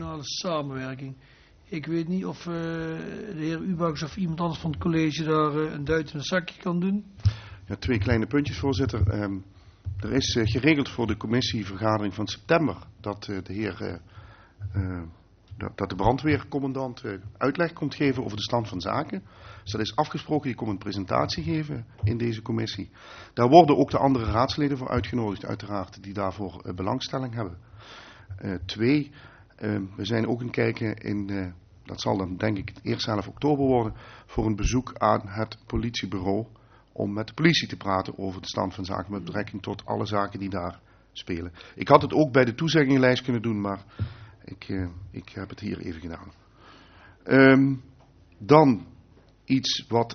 regionale samenwerking. Ik weet niet of de heer Ubachs of iemand anders van het college daar een duit in het zakje kan doen. Ja, 2 kleine puntjes, voorzitter. Er is geregeld voor de commissievergadering van september dat dat de brandweercommandant uitleg komt geven over de stand van zaken. Dus dat is afgesproken, die komt een presentatie geven in deze commissie. Daar worden ook de andere raadsleden voor uitgenodigd, uiteraard, die daarvoor belangstelling hebben. 2, we zijn ook een kijken in, dat zal dan denk ik eerst 11 oktober worden, voor een bezoek aan het politiebureau om met de politie te praten over de stand van zaken met betrekking tot alle zaken die daar spelen. Ik had het ook bij de toezeggingenlijst kunnen doen, maar ik heb het hier even gedaan. Dan iets wat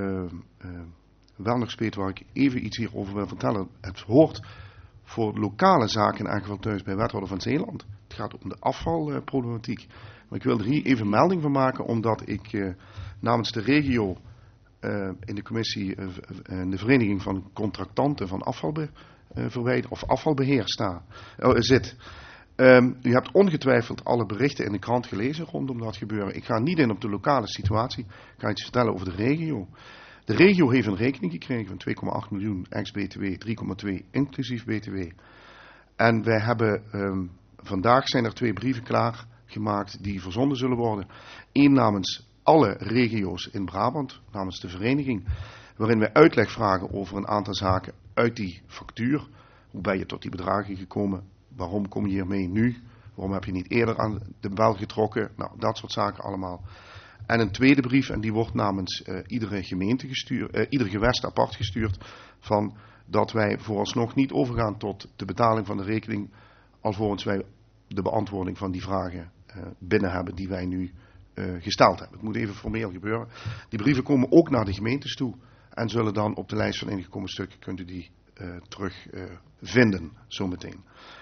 wel nog speelt, waar ik even iets hierover wil vertellen. Het hoort voor lokale zaken aangevallen thuis bij wethouder van Zeeland. Het gaat om de afvalproblematiek. Maar ik wil er hier even melding van maken, omdat ik namens de regio in de commissie in de vereniging van contractanten van afvalverwijdering of afvalbeheer zit. U hebt ongetwijfeld alle berichten in de krant gelezen rondom dat gebeuren. Ik ga niet in op de lokale situatie. Ik ga iets vertellen over de regio. De regio heeft een rekening gekregen van 2,8 miljoen ex-BTW, 3,2 inclusief BTW. En wij hebben, vandaag zijn er 2 brieven klaargemaakt die verzonden zullen worden. Eén namens alle regio's in Brabant, namens de vereniging, waarin wij uitleg vragen over een aantal zaken uit die factuur. Hoe ben je tot die bedragen gekomen? Waarom kom je hiermee nu? Waarom heb je niet eerder aan de bel getrokken? Nou, dat soort zaken allemaal. En een tweede brief, en die wordt namens iedere gemeente gestuurd, ieder gewest apart gestuurd, van dat wij vooralsnog niet overgaan tot de betaling van de rekening, alvorens wij de beantwoording van die vragen binnen hebben die wij nu gesteld hebben. Het moet even formeel gebeuren. Die brieven komen ook naar de gemeentes toe en zullen dan op de lijst van ingekomen stukken, kunt u die terug vinden zometeen.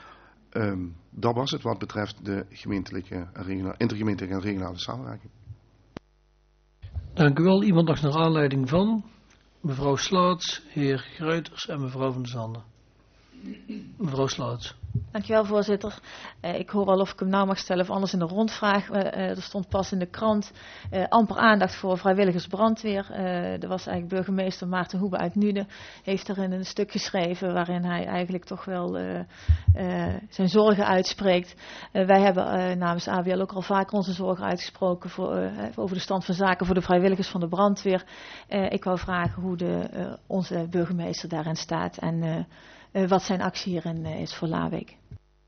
Dat was het wat betreft de intergemeentelijke en regionale samenwerking. Dank u wel. Iemand nog naar aanleiding van? Mevrouw Slaats, heer Gruiters en mevrouw van der Zanden. Mevrouw Slaats. Dankjewel, voorzitter. Ik hoor al of ik hem nou mag stellen of anders in de rondvraag. Er stond pas in de krant amper aandacht voor vrijwilligersbrandweer. Er was eigenlijk burgemeester Maarten Hoebe uit Nuenen. Heeft erin een stuk geschreven waarin hij eigenlijk toch wel zijn zorgen uitspreekt. Wij hebben namens AWL ook al vaker onze zorgen uitgesproken over de stand van zaken voor de vrijwilligers van de brandweer. Ik wou vragen hoe onze burgemeester daarin staat en wat zijn actie hierin is voor Laweek.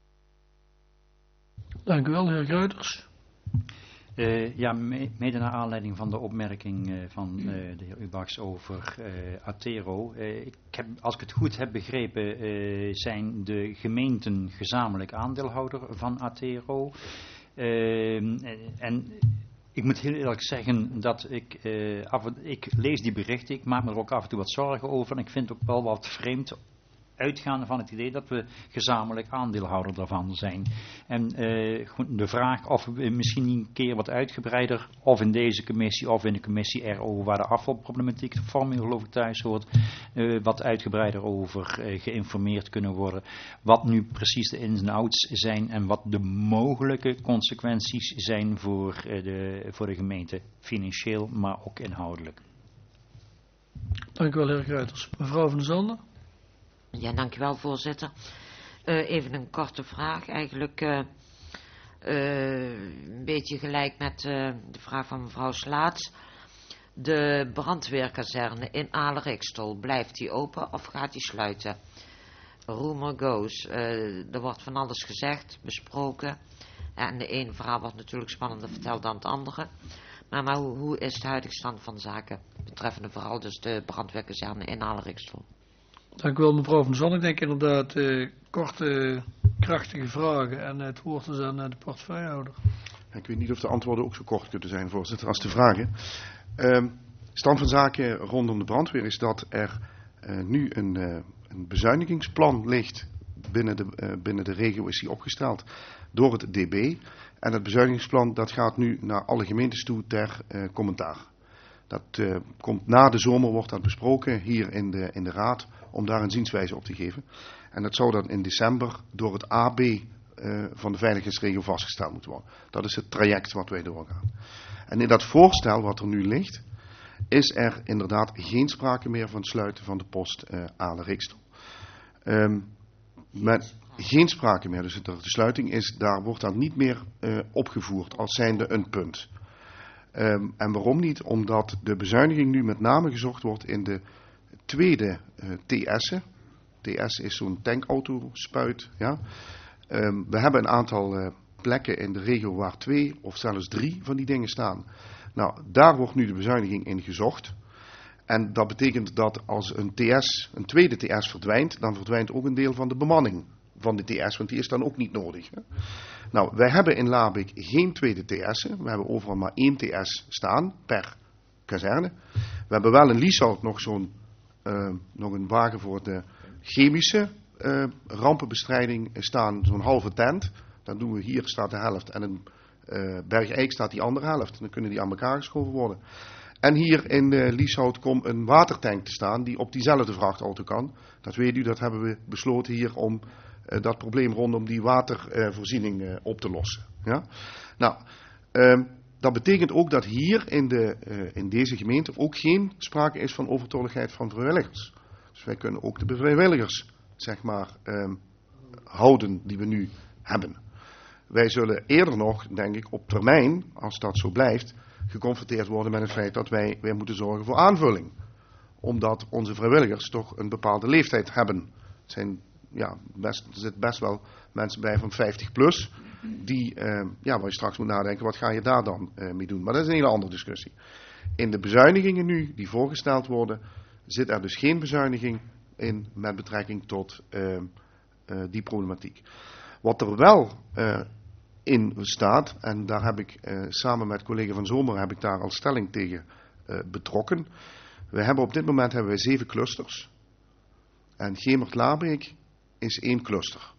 Dank u wel, heer Gruiters. Ja, mede naar aanleiding van de opmerking van de heer Ubachs over Attero. Als ik het goed heb begrepen, zijn de gemeenten gezamenlijk aandeelhouder van Attero. En ik moet heel eerlijk zeggen dat ik lees die berichten, ik maak me er ook af en toe wat zorgen over. En ik vind het ook wel wat vreemd, uitgaande van het idee dat we gezamenlijk aandeelhouder daarvan zijn. En de vraag of we misschien een keer wat uitgebreider, of in deze commissie of in de commissie RO, waar de afvalproblematiek formeel geloof ik thuis hoort, wat uitgebreider over geïnformeerd kunnen worden. Wat nu precies de ins en outs zijn en wat de mogelijke consequenties zijn voor de gemeente. Financieel, maar ook inhoudelijk. Dank u wel, heer Gruiters. Mevrouw van der Zanden. Ja, dankjewel, voorzitter. Even een korte vraag. Eigenlijk een beetje gelijk met de vraag van mevrouw Slaats. De brandweerkazerne in Aalrikstel, blijft die open of gaat die sluiten? Rumor goes. Er wordt van alles gezegd, besproken. En de ene verhaal wordt natuurlijk spannender verteld dan het andere. Maar hoe is de huidige stand van zaken betreffende vooral dus de brandweerkazerne in Aalrikstel? Dank u wel, mevrouw van der Zanden. Ik denk inderdaad korte, krachtige vragen en het woord is aan de portefeuillehouder. Ik weet niet of de antwoorden ook zo kort kunnen zijn, voorzitter, als de vragen. Stand van zaken rondom de brandweer is dat er nu een bezuinigingsplan ligt. Binnen de regio is die opgesteld door het DB. En het bezuinigingsplan dat gaat nu naar alle gemeentes toe ter commentaar. Dat komt na de zomer, wordt dat besproken hier in de raad, om daar een zienswijze op te geven. En dat zou dan in december door het AB van de veiligheidsregio vastgesteld moet worden. Dat is het traject wat wij doorgaan. En in dat voorstel wat er nu ligt, is er inderdaad geen sprake meer van het sluiten van de post Aale-Rixtel. Geen sprake meer. Dus de sluiting is, daar wordt dat niet meer opgevoerd als zijnde een punt. En waarom niet? Omdat de bezuiniging nu met name gezocht wordt in de tweede TS'en. TS is zo'n tankautospuit. Ja. We hebben een aantal plekken in de regio waar 2 of zelfs 3 van die dingen staan. Nou, daar wordt nu de bezuiniging in gezocht. En dat betekent dat als een tweede TS verdwijnt, dan verdwijnt ook een deel van de bemanning van de TS, want die is dan ook niet nodig. Hè. Nou, wij hebben in Laarbeek geen tweede TS'en. We hebben overal maar 1 TS staan per kazerne. We hebben wel in Lieshout nog nog een wagen voor de chemische rampenbestrijding staan, zo'n halve tent. Dan doen we hier staat de helft en in Bergijk staat die andere helft. Dan kunnen die aan elkaar geschoven worden. En hier in Lieshout komt een watertank te staan die op diezelfde vrachtauto kan. Dat weet u, dat hebben we besloten hier om dat probleem rondom die watervoorziening op te lossen. Ja? Nou, dat betekent ook dat hier in deze gemeente ook geen sprake is van overtolligheid van vrijwilligers. Dus wij kunnen ook de vrijwilligers, zeg maar, houden die we nu hebben. Wij zullen eerder nog, denk ik, op termijn, als dat zo blijft, geconfronteerd worden met het feit dat wij weer moeten zorgen voor aanvulling. Omdat onze vrijwilligers toch een bepaalde leeftijd hebben. Er zitten best wel mensen bij van 50 plus, waar je straks moet nadenken, wat ga je daar dan mee doen? Maar dat is een hele andere discussie. In de bezuinigingen nu, die voorgesteld worden, zit er dus geen bezuiniging in met betrekking tot die problematiek. Wat er wel in staat, en daar heb ik samen met collega Van Zomer heb ik daar al stelling tegen betrokken. We hebben op dit moment 7 clusters. En Gemert-Laarbeek is 1 cluster.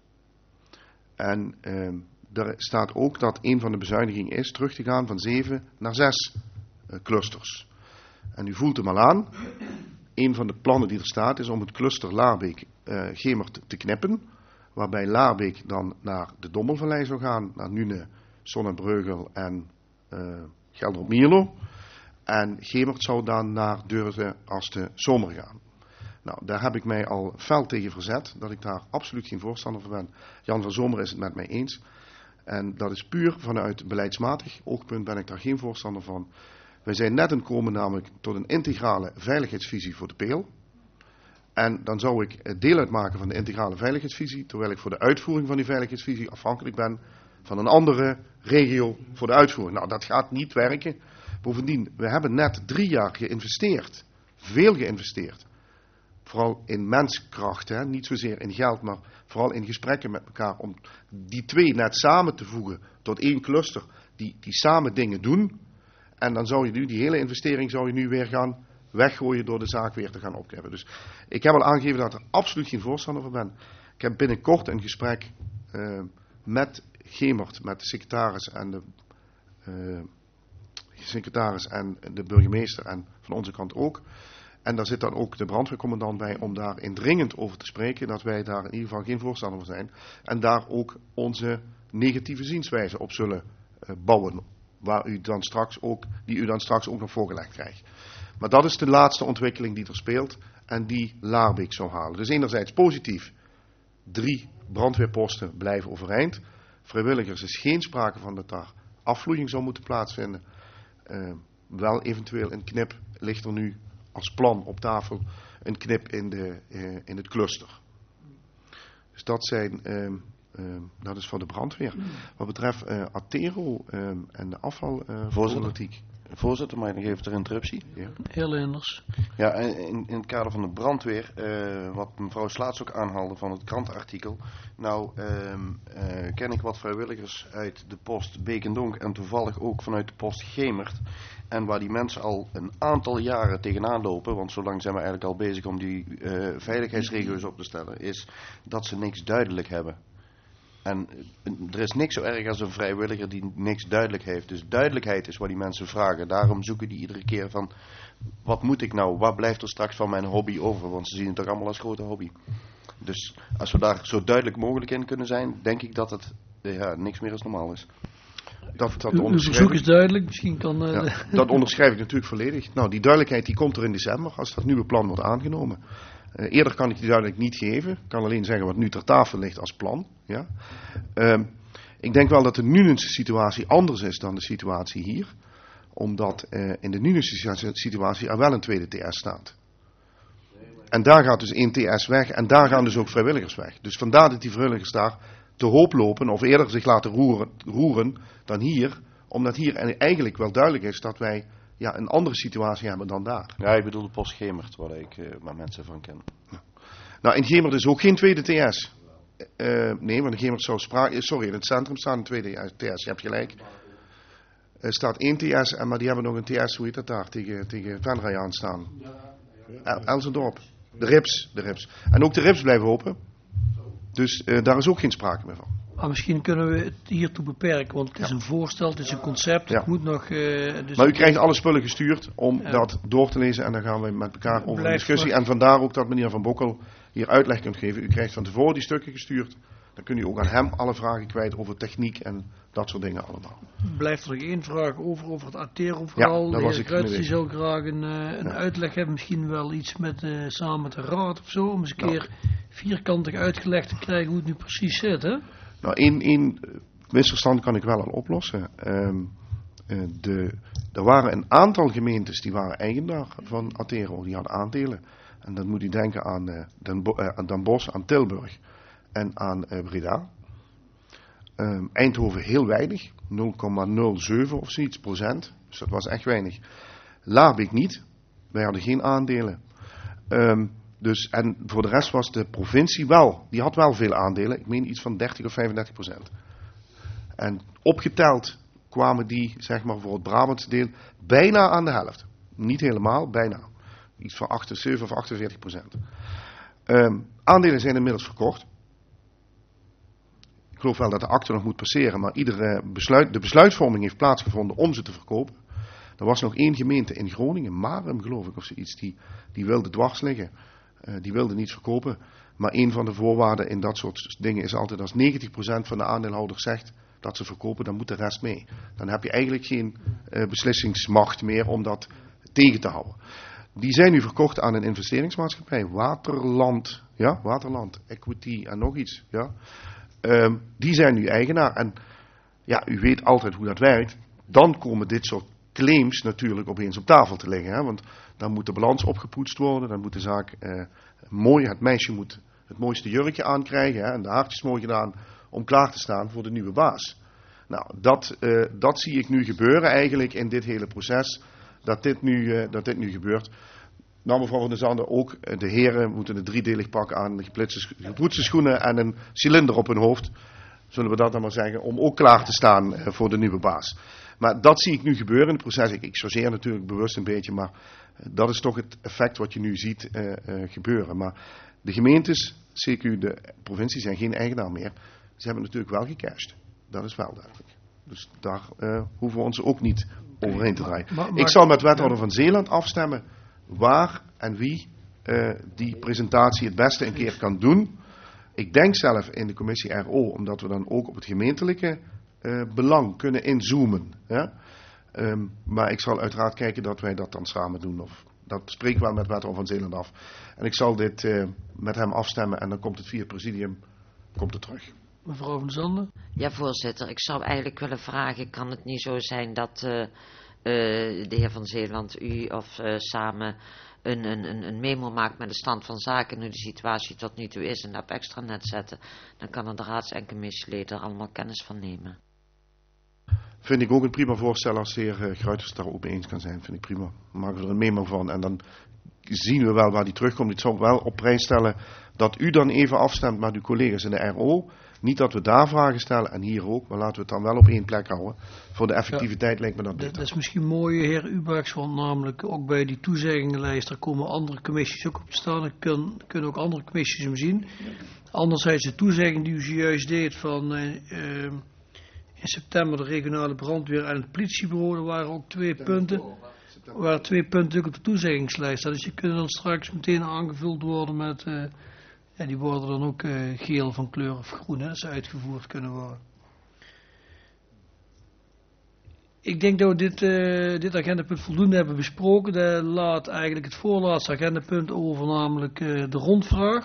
En er staat ook dat een van de bezuinigingen is terug te gaan van 7 naar 6 clusters. En u voelt hem al aan. Een van de plannen die er staat is om het cluster Laarbeek-Gemert te knippen. Waarbij Laarbeek dan naar de Dommelvallei zou gaan, naar Nune, Sonnebreugel en Gelderop-Mierlo. En Gemert zou dan naar Deurne als de Zomer gaan. Nou, daar heb ik mij al fel tegen verzet, dat ik daar absoluut geen voorstander van ben. Jan van Zomer is het met mij eens. En dat is puur vanuit beleidsmatig oogpunt ben ik daar geen voorstander van. Wij zijn net aan het komen namelijk tot een integrale veiligheidsvisie voor de Peel. En dan zou ik deel uitmaken van de integrale veiligheidsvisie, terwijl ik voor de uitvoering van die veiligheidsvisie afhankelijk ben van een andere regio voor de uitvoering. Nou, dat gaat niet werken. Bovendien, we hebben net 3 jaar geïnvesteerd. Veel geïnvesteerd. Vooral in menskracht, hè? Niet zozeer in geld, maar vooral in gesprekken met elkaar. Om die 2 net samen te voegen tot 1 cluster die samen dingen doen. En dan zou je nu, die hele investering zou je nu weer gaan weggooien door de zaak weer te gaan opknippen. Dus ik heb al aangegeven dat ik er absoluut geen voorstander van ben. Ik heb binnenkort een gesprek met Gemert, met de secretaris en de burgemeester en van onze kant ook. En daar zit dan ook de brandweercommandant bij om daar indringend over te spreken, dat wij daar in ieder geval geen voorstander van zijn. En daar ook onze negatieve zienswijze op zullen bouwen, die u dan straks ook nog voorgelegd krijgt. Maar dat is de laatste ontwikkeling die er speelt en die Laarbeek zou halen. Dus enerzijds positief, 3 brandweerposten blijven overeind. Vrijwilligers is geen sprake van dat daar afvloeiing zou moeten plaatsvinden. Wel eventueel een knip ligt er nu als plan op tafel, een knip in het cluster. Dus dat is voor de brandweer. Wat betreft Attero en de afvalproblematiek. Voorzitter, mag ik nog even ter interruptie? Ja. Heel anders. Ja, in het kader van de brandweer, wat mevrouw Slaats ook aanhaalde van het krantenartikel. Nou, ken ik wat vrijwilligers uit de post Beekendonk en toevallig ook vanuit de post Gemert. En waar die mensen al een aantal jaren tegenaan lopen, want zo lang zijn we eigenlijk al bezig om die veiligheidsregio's op te stellen, is dat ze niks duidelijk hebben. En er is niks zo erg als een vrijwilliger die niks duidelijk heeft. Dus duidelijkheid is wat die mensen vragen. Daarom zoeken die iedere keer van, wat moet ik nou? Wat blijft er straks van mijn hobby over? Want ze zien het toch allemaal als grote hobby. Dus als we daar zo duidelijk mogelijk in kunnen zijn, denk ik dat het niks meer als normaal is. Uw verzoek is duidelijk, misschien kan... Dat onderschrijf ik natuurlijk volledig. Nou, die duidelijkheid die komt er in december als dat nieuwe plan wordt aangenomen. Eerder kan ik die duidelijk niet geven. Ik kan alleen zeggen wat nu ter tafel ligt als plan. Ja. Ik denk wel dat de Nunense situatie anders is dan de situatie hier. Omdat in de Nunense situatie er wel een tweede TS staat. En daar gaat dus 1 TS weg en daar gaan dus ook vrijwilligers weg. Dus vandaar dat die vrijwilligers daar te hoop lopen of eerder zich laten roeren dan hier. Omdat hier eigenlijk wel duidelijk is dat wij een andere situatie hebben dan daar. Ja, ik bedoel de post Gemert, waar ik maar mensen van ken. Nou, in Gemert is ook geen tweede TS. Nee, want in Gemert zou in het centrum staat een tweede TS, je hebt gelijk. Er staat 1 TS, maar die hebben nog een TS, hoe heet dat daar, tegen Venray aanstaan. Elsendorp. De Rips. En ook de Rips blijven open. Dus daar is ook geen sprake meer van. Maar misschien kunnen we het hiertoe beperken, want het is een voorstel, het is een concept. Het moet nog, dus maar u krijgt alle spullen gestuurd om dat door te lezen en dan gaan we met elkaar over een discussie. En vandaar ook dat meneer Van Bokkel hier uitleg kunt geven. U krijgt van tevoren die stukken gestuurd. Dan kun je ook aan hem alle vragen kwijt over techniek en dat soort dingen allemaal. Blijft er nog één vraag over het Atero-verhaal. Ja, daar was ik Kruijters die zou graag een uitleg hebben. Misschien wel iets samen met de raad of zo. Om eens een keer vierkantig uitgelegd te krijgen hoe het nu precies zit. Hè? Nou, één misverstand kan ik wel al oplossen. Er waren een aantal gemeentes die waren eigenaar van Atero. Die hadden aandelen. En dan moet u denken aan Den Bosch, aan Tilburg en aan Breda. Eindhoven heel weinig, 0,07 of zoiets procent. Dus dat was echt weinig. Laarbeek niet. Wij hadden geen aandelen. En voor de rest was de provincie wel. Die had wel veel aandelen. Ik meen iets van 30 of 35%. En opgeteld kwamen die, zeg maar voor het Brabantse deel, bijna aan de helft. Niet helemaal, bijna. Iets van 78 of 48%. Aandelen zijn inmiddels verkocht. Ik geloof wel dat de akte nog moet passeren, maar de besluitvorming heeft plaatsgevonden om ze te verkopen. Er was nog 1 gemeente in Groningen, Marum geloof ik of zoiets, die wilde dwars liggen. Die wilde niet verkopen. Maar een van de voorwaarden in dat soort dingen is altijd als 90% van de aandeelhouders zegt dat ze verkopen, dan moet de rest mee. Dan heb je eigenlijk geen beslissingsmacht meer om dat tegen te houden. Die zijn nu verkocht aan een investeringsmaatschappij, Waterland, Equity en nog iets. Ja. Die zijn nu eigenaar. En ja, u weet altijd hoe dat werkt. Dan komen dit soort claims natuurlijk opeens op tafel te liggen. Hè? Want dan moet de balans opgepoetst worden. Dan moet de zaak mooi. Het meisje moet het mooiste jurkje aankrijgen. Hè? En de haartjes mooi gedaan om klaar te staan voor de nieuwe baas. Nou, dat zie ik nu gebeuren eigenlijk in dit hele proces. Dat dit nu gebeurt. Nou, mevrouw van der Zanden, ook de heren moeten een driedelig pak aan, gepoetste schoenen en een cilinder op hun hoofd. Zullen we dat dan maar zeggen, om ook klaar te staan voor de nieuwe baas. Maar dat zie ik nu gebeuren in het proces. Ik chargeer natuurlijk bewust een beetje, maar dat is toch het effect wat je nu ziet gebeuren. Maar de gemeentes, CQ, de provincie, zijn geen eigenaar meer. Ze hebben natuurlijk wel gecashed. Dat is wel duidelijk. Dus daar hoeven we ons ook niet overheen te draaien. Ik zal met wethouder van Zeeland afstemmen waar en wie die presentatie het beste een keer kan doen. Ik denk zelf in de commissie RO, omdat we dan ook op het gemeentelijke belang kunnen inzoomen. Ja? Maar ik zal uiteraard kijken dat wij dat dan samen doen. Dat spreek ik wel met wethouder van Zeeland af. En ik zal dit met hem afstemmen en dan komt het via het presidium terug. Mevrouw van Zanden? Ja, voorzitter. Ik zou eigenlijk willen vragen, kan het niet zo zijn dat de heer Van Zeeland, u of samen een memo maakt met de stand van zaken, hoe de situatie tot nu toe is en dat op extranet zetten. Dan kan de raads- en commissieleden er allemaal kennis van nemen. Vind ik ook een prima voorstel als de heer Gruiters daar ook mee eens kan zijn. Vind ik prima. Dan maken we er een memo van en dan zien we wel waar die terugkomt. Ik zou wel op prijs stellen dat u dan even afstemt met uw collega's in de RO. Niet dat we daar vragen stellen en hier ook, maar laten we het dan wel op één plek houden. Voor de effectiviteit lijkt me dat beter. Dat is misschien mooi, heer Ubachs, want namelijk ook bij die toezeggingenlijst, daar komen andere commissies ook op te staan. Dan kunnen ook andere commissies hem zien. Anderzijds de toezegging die u zojuist deed van in september de regionale brandweer en het politiebureau, er waren ook 2 punten. Er waren 2 punten op de toezeggingslijst. Dus die kunnen dan straks meteen aangevuld worden met... die worden dan ook geel van kleur of groen, hè, dat ze uitgevoerd kunnen worden. Ik denk dat we dit agendapunt voldoende hebben besproken. Dat laat eigenlijk het voorlaatste agendapunt over, namelijk de rondvraag.